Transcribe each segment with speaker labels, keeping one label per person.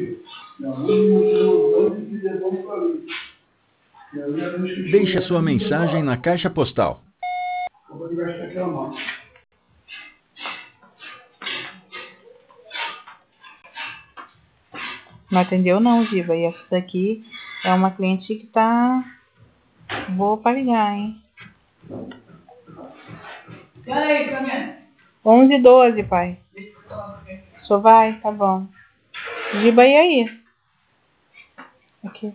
Speaker 1: Deixe a sua mensagem na caixa postal.
Speaker 2: Não atendeu não, Giba. E essa daqui é uma cliente que tá boa pra ligar, hein?
Speaker 3: E aí, Camila?
Speaker 2: 11h12, pai. O senhor vai? Tá bom. Giba, e aí? Aqui.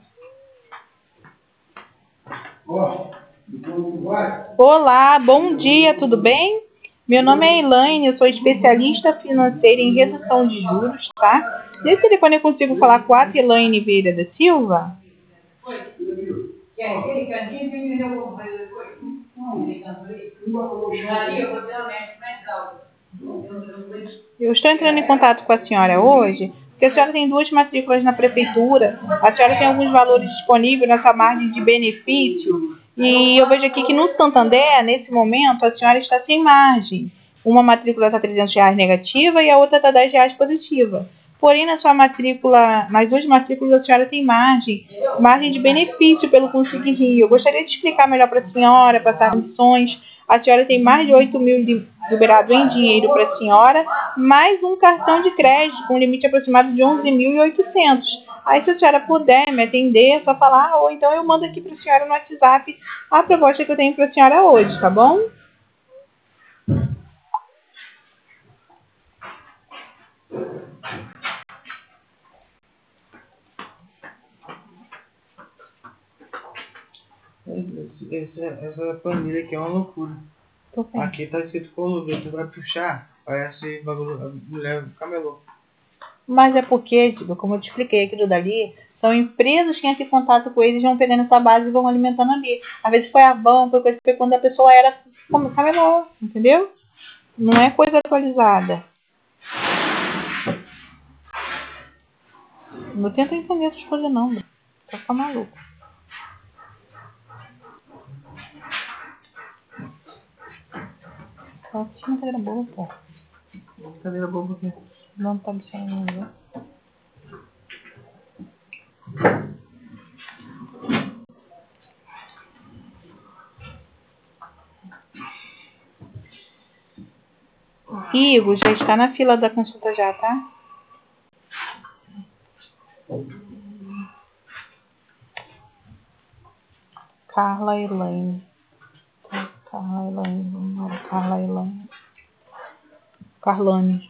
Speaker 2: Olá, bom dia, tudo bem? Meu nome é Elaine, eu sou especialista financeira em redução de juros, tá? Nesse telefone eu consigo falar com a Elaine Vieira da Silva?
Speaker 3: Aquele cantinho que me deu como fazer depois. Aquele canto ali. Ali eu vou tirar o médico mais alto.
Speaker 2: Eu estou entrando em contato com a senhora hoje, porque a senhora tem 2 matrículas na prefeitura, a senhora tem alguns valores disponíveis nessa margem de benefício, e eu vejo aqui que no Santander, nesse momento, a senhora está sem margem. Uma matrícula está R$300 negativa e a outra está R$10 positiva. Porém, na sua matrícula, nas 2 matrículas, a senhora tem margem de benefício pelo Consigne Rio. Eu gostaria de explicar melhor para a senhora, passar condições. A senhora tem mais de 8 mil liberado em dinheiro para a senhora, mais um cartão de crédito com limite aproximado de 11.800. Aí, se a senhora puder me atender, é só falar, ou então eu mando aqui para a senhora no WhatsApp a proposta que eu tenho para a senhora hoje, tá bom?
Speaker 4: Essa planilha aqui é uma loucura. Aqui tá escrito Colover, tu vai puxar, parece bagulho, a mulher camelô.
Speaker 2: Mas é porque, tipo, como eu te expliquei, aquilo dali são empresas que entram em contato com eles, vão pegando essa base e vão alimentando ali. Às vezes foi Avon, foi quando a pessoa era camelô, entendeu? Não é coisa atualizada. Não tenta entender essas coisas não, bro. Tá ficar maluco. Só tinha cadeira boa, pô.
Speaker 4: Cadeira boa por quê?
Speaker 2: Não tá deixando ninguém. Igor já está na fila da consulta já, tá? Carla Elaine. Carla Elaine. Carla Elaine. Carlone.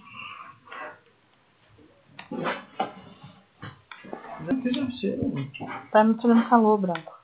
Speaker 2: Tá me fazendo calor, Branco.